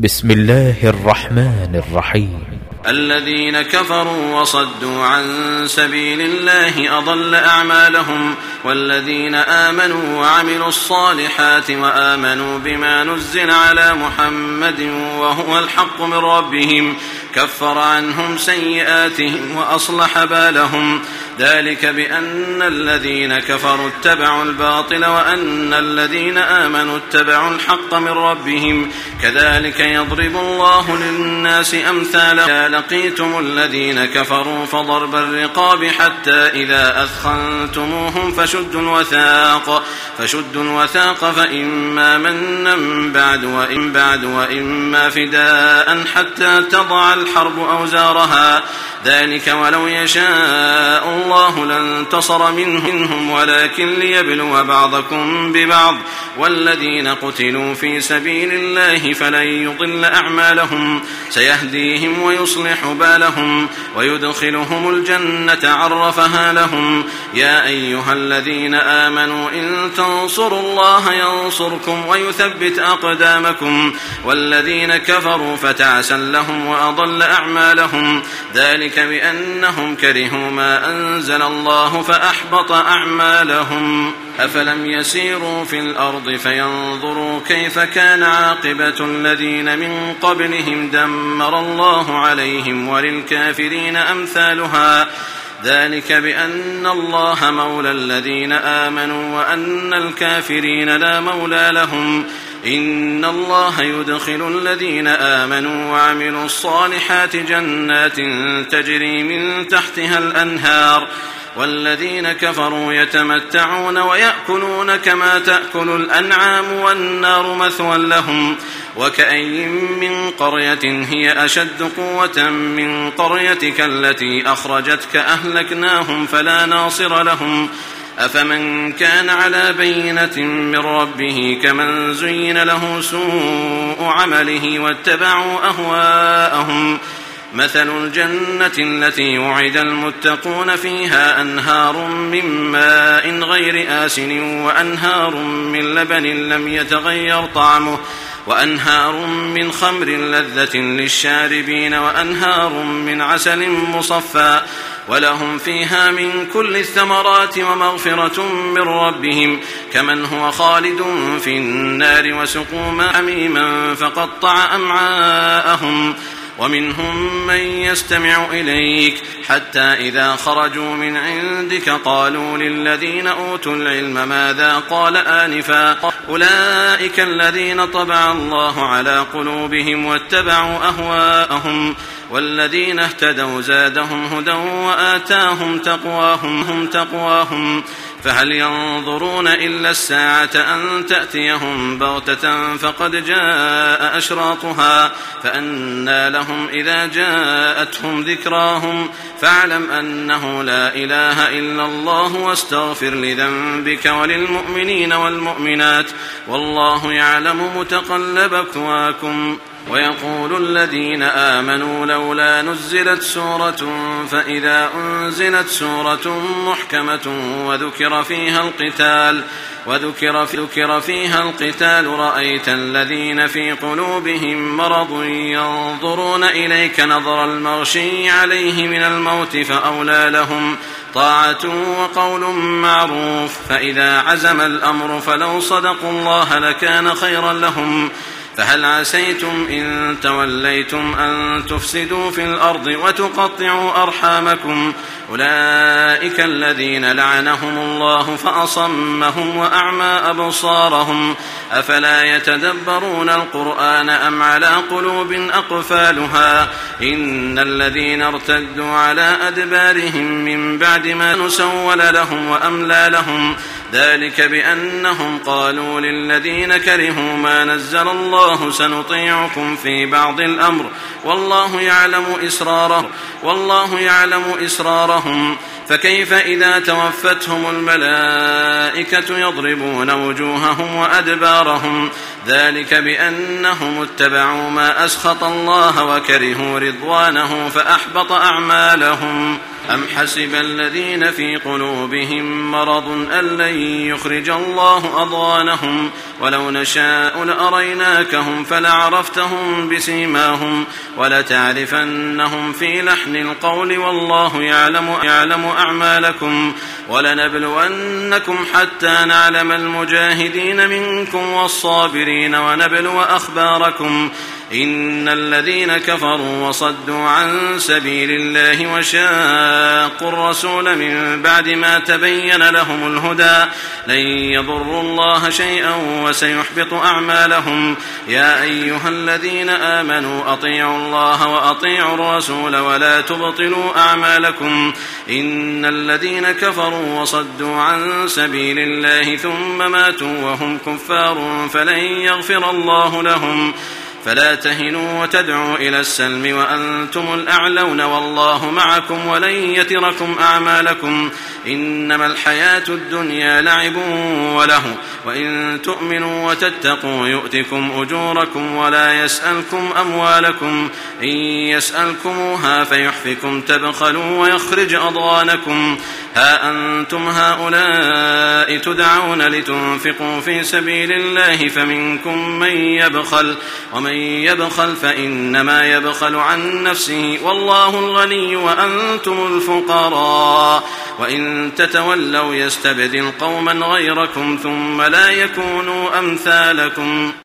بسم الله الرحمن الرحيم. الذين كفروا وصدوا عن سبيل الله أضل أعمالهم، والذين آمنوا وعملوا الصالحات وآمنوا بما نزل على محمد وهو الحق من ربهم كفر عنهم سيئاتهم وأصلح بالهم، ذلك بأن الذين كفروا اتبعوا الباطل وأن الذين آمنوا اتبعوا الحق من ربهم، كذلك يضرب الله للناس أمثالا. لقيتم الذين كفروا فضرب الرقاب حتى إذا أثخنتموهم فشدوا الوثاق فإما منا بعد وإما فداء حتى تضع الحرب أوزارها، ذلك ولو يشاء الله لانتصر منهم ولكن ليبلو بعضكم ببعض، والذين قتلوا في سبيل الله فلن يضل أعمالهم، سيهديهم ويصلح بالهم ويدخلهم الجنة عرفها لهم. يا أيها الذين آمنوا إن تنصروا الله ينصركم ويثبت أقدامكم، والذين كفروا فتعسا لهم وأضل أعمالهم، ذلك بأنهم كرهوا ما أنزل الله فأحبط أعمالهم. أفلم يسيروا في الأرض فينظروا كيف كان عاقبة الذين من قبلهم دمر الله عليهم وللكافرين أمثالها، ذلك بأن الله مولى الذين آمنوا وأن الكافرين لا مولى لهم. إن الله يدخل الذين آمنوا وعملوا الصالحات جنات تجري من تحتها الأنهار، والذين كفروا يتمتعون ويأكلون كما تأكل الأنعام والنار مثوى لهم. وكأي من قرية هي أشد قوة من قريتك التي أخرجتك أهلكناهم فلا ناصر لهم. أفمن كان على بينة من ربه كمن زين له سوء عمله واتبعوا أهواءهم. مثل الجنة التي وعد المتقون فيها أنهار من ماء غير آسن وأنهار من لبن لم يتغير طعمه وأنهار من خمر لذة للشاربين وأنهار من عسل مصفى، ولهم فيها من كل الثمرات ومغفرة من ربهم، كمن هو خالد في النار وسقوا ماء حميما فقطع أمعاءهم. ومنهم من يستمع إليك حتى إذا خرجوا من عندك قالوا للذين أوتوا العلم ماذا قال آنفا، أولئك الذين طبع الله على قلوبهم واتبعوا أهواءهم، والذين اهتدوا زادهم هدى وآتاهم تقواهم. فهل ينظرون إلا الساعة أن تأتيهم بغتة فقد جاء أشراطها، فأنى لهم إذا جاءتهم ذكراهم. فاعلم أنه لا إله إلا الله واستغفر لذنبك وللمؤمنين والمؤمنات، والله يعلم متقلبكم. ويقول الذين آمنوا لولا نزلت سورة، فإذا أنزلت سورة محكمة وذكر فيها القتال رأيت الذين في قلوبهم مرض ينظرون إليك نظر المغشي عليه من الموت، فأولى لهم طاعة وقول معروف. فإذا عزم الأمر فلو صدقوا الله لكان خيرا لهم. فهل عسيتم إن توليتم أن تفسدوا في الأرض وتقطعوا أرحامكم، أولئك الذين لعنهم الله فأصمهم وأعمى أبصارهم، أفلا يتدبرون القرآن أم على قلوب أقفالها. إن الذين ارتدوا على أدبارهم من بعد ما نسول لهم وأملى لهم، ذلك بأنهم قالوا للذين كرهوا ما نزل الله سنطيعكم في بعض الأمر والله يعلم إسرارهم. فكيف إذا توفتهم الملائكة يضربون وجوههم وأدبارهم، ذلك بأنهم اتبعوا ما أسخط الله وكرهوا رضوانه فأحبط أعمالهم. أم حسب الذين في قلوبهم مرض أن لن يخرج الله أضغانهم ولو نشاء لأريناكهم فلعرفتهم بسيماهم ولتعرفنهم في لحن القول والله يعلم أعمالكم ولنبلونكم حتى نعلم المجاهدين منكم والصابرين ونبلو أخباركم إن الذين كفروا وصدوا عن سبيل الله وشاقوا الرسول من بعد ما تبين لهم الهدى لن يضروا الله شيئا وسيحبط أعمالهم يا أيها الذين آمنوا أطيعوا الله وأطيعوا الرسول ولا تبطلوا أعمالكم إن الذين كفروا وصدوا عن سبيل الله ثم ماتوا وهم كفار فلن يغفر الله لهم فلا تهنوا وتدعوا إلى السلم وأنتم الأعلون والله معكم ولن يتركم أعمالكم إنما الحياة الدنيا لعب وله وإن تؤمنوا وتتقوا يؤتكم أجوركم ولا يسألكم أموالكم إن يسألكموها فيحفكم تبخلوا ويخرج أضغانكم ها أنتم هؤلاء تدعون لتنفقوا في سبيل الله فمنكم من يبخل ومن يبخل فإنما يبخل عن نفسه والله الغني وأنتم الفقراء وإن تتولوا يستبدل قوما غيركم ثم لا يكونوا أمثالكم